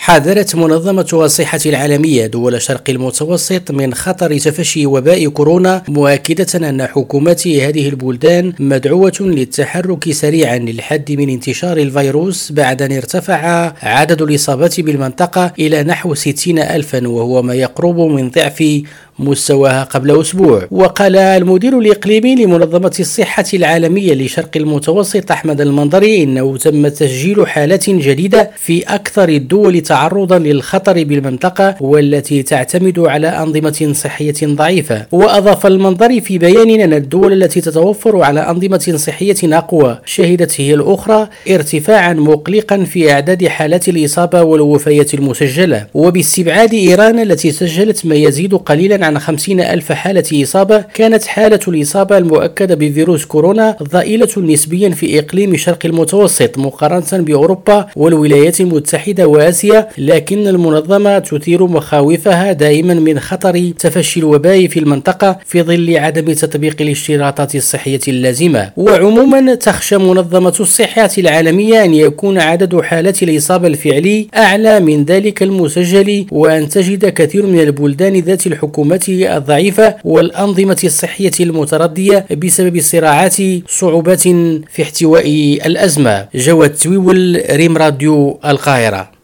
حذرت منظمة الصحة العالمية دول شرق المتوسط من خطر تفشي وباء كورونا، مؤكدة أن حكومات هذه البلدان مدعوة للتحرك سريعا للحد من انتشار الفيروس بعد أن ارتفع عدد الإصابات بالمنطقة إلى نحو 60 ألفا، وهو ما يقرب من ضعف مستواها قبل أسبوع. وقال المدير الإقليمي لمنظمة الصحة العالمية لشرق المتوسط أحمد المنظري إنه تم تسجيل حالات جديدة في أكثر الدول تعرضا للخطر بالمنطقة والتي تعتمد على أنظمة صحية ضعيفة. وأضاف المنظري في بيان أن الدول التي تتوفر على أنظمة صحية أقوى شهدت هي الأخرى ارتفاعا مقلقا في أعداد حالات الإصابة والوفيات المسجلة، وباستبعاد إيران التي سجلت ما يزيد قليلا عن 50 ألف حالة إصابة. كانت حالة الإصابة المؤكدة بفيروس كورونا ضئيلة نسبيا في إقليم شرق المتوسط مقارنة بأوروبا والولايات المتحدة وآسيا، لكن المنظمة تثير مخاوفها دائما من خطر تفشي الوباء في المنطقة في ظل عدم تطبيق الاشتراطات الصحية اللازمة. وعموما تخشى منظمة الصحة العالمية أن يكون عدد حالات الإصابة الفعلي أعلى من ذلك المسجل، وأن تجد كثير من البلدان ذات الحكومات الضعيفة والأنظمة الصحية المتردية بسبب الصراعات صعوبات في احتواء الأزمة. جواد تويول، ريم راديو، القاهرة.